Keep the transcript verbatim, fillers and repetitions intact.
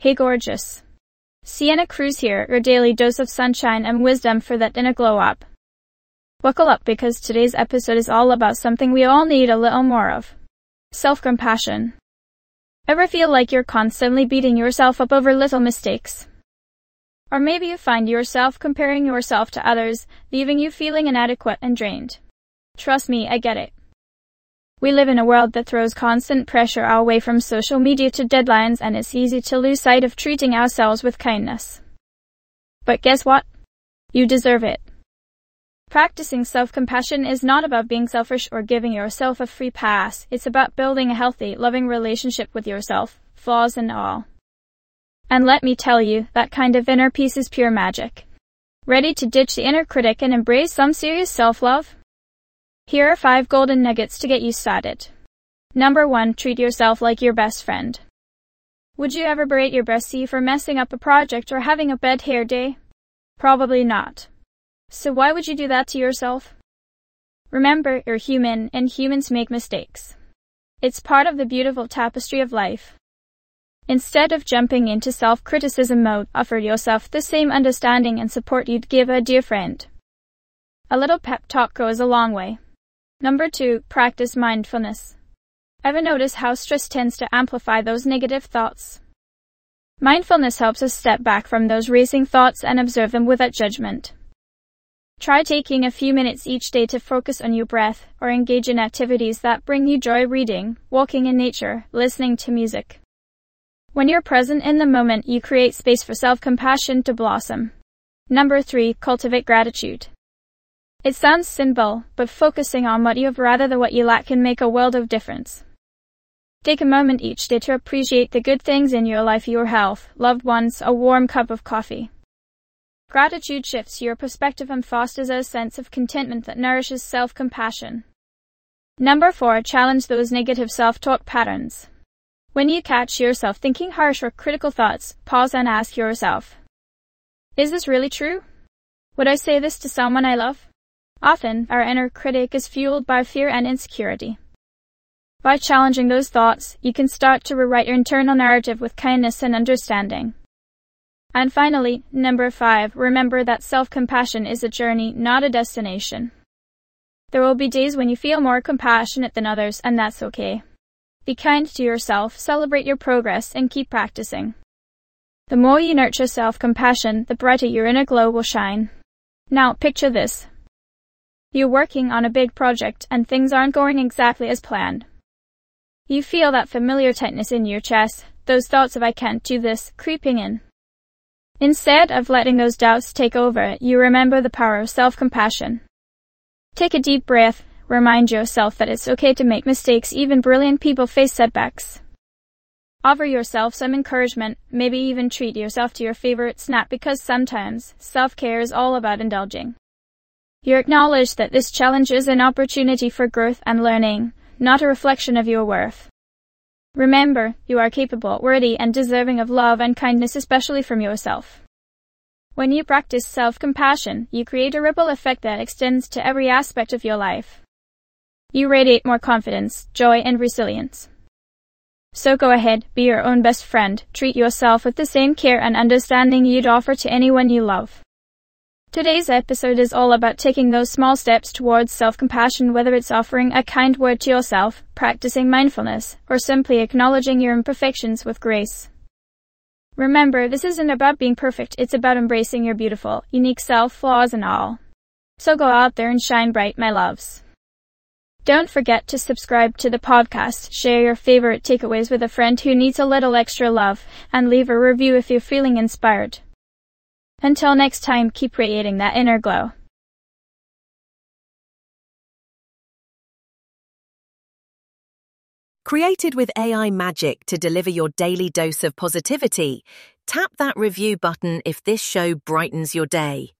Hey gorgeous. Sienna Cruz here, your daily dose of sunshine and wisdom for that inner glow up. Buckle up because today's episode is all about something we all need a little more of. Self-compassion. Ever feel like you're constantly beating yourself up over little mistakes? Or maybe you find yourself comparing yourself to others, leaving you feeling inadequate and drained. Trust me, I get it. We live in a world that throws constant pressure our way from social media to deadlines, and it's easy to lose sight of treating ourselves with kindness. But guess what? You deserve it. Practicing self-compassion is not about being selfish or giving yourself a free pass. It's about building a healthy, loving relationship with yourself, flaws and all. And let me tell you, that kind of inner peace is pure magic. Ready to ditch the inner critic and embrace some serious self-love? Here are five golden nuggets to get you started. Number one, treat yourself like your best friend. Would you ever berate your bestie for messing up a project or having a bad hair day? Probably not. So why would you do that to yourself? Remember, you're human, and humans make mistakes. It's part of the beautiful tapestry of life. Instead of jumping into self-criticism mode, offer yourself the same understanding and support you'd give a dear friend. A little pep talk goes a long way. Number two, practice mindfulness. Ever notice how stress tends to amplify those negative thoughts? Mindfulness helps us step back from those racing thoughts and observe them without judgment. Try taking a few minutes each day to focus on your breath or engage in activities that bring you joy, reading, walking in nature, listening to music. When you're present in the moment, you create space for self-compassion to blossom. Number three, cultivate gratitude. It sounds simple, but focusing on what you have rather than what you lack can make a world of difference. Take a moment each day to appreciate the good things in your life, your health, loved ones, a warm cup of coffee. Gratitude shifts your perspective and fosters a sense of contentment that nourishes self-compassion. Number four, challenge those negative self-talk patterns. When you catch yourself thinking harsh or critical thoughts, pause and ask yourself, is this really true? Would I say this to someone I love? Often, our inner critic is fueled by fear and insecurity. By challenging those thoughts, you can start to rewrite your internal narrative with kindness and understanding. And finally, number five, remember that self-compassion is a journey, not a destination. There will be days when you feel more compassionate than others, and that's okay. Be kind to yourself, celebrate your progress, and keep practicing. The more you nurture self-compassion, the brighter your inner glow will shine. Now, picture this. You're working on a big project and things aren't going exactly as planned. You feel that familiar tightness in your chest, those thoughts of I can't do this, creeping in. Instead of letting those doubts take over, you remember the power of self-compassion. Take a deep breath, remind yourself that it's okay to make mistakes, even brilliant people face setbacks. Offer yourself some encouragement, maybe even treat yourself to your favorite snack, because sometimes self-care is all about indulging. You acknowledge that this challenge is an opportunity for growth and learning, not a reflection of your worth. Remember, you are capable, worthy, and deserving of love and kindness, especially from yourself. When you practice self-compassion, you create a ripple effect that extends to every aspect of your life. You radiate more confidence, joy, and resilience. So go ahead, be your own best friend, treat yourself with the same care and understanding you'd offer to anyone you love. Today's episode is all about taking those small steps towards self-compassion, whether it's offering a kind word to yourself, practicing mindfulness, or simply acknowledging your imperfections with grace. Remember, this isn't about being perfect, it's about embracing your beautiful, unique self, flaws and all. So go out there and shine bright, my loves. Don't forget to subscribe to the podcast, share your favorite takeaways with a friend who needs a little extra love, and leave a review if you're feeling inspired. Until next time, keep radiating that inner glow. Created with A I magic to deliver your daily dose of positivity, tap that review button if this show brightens your day.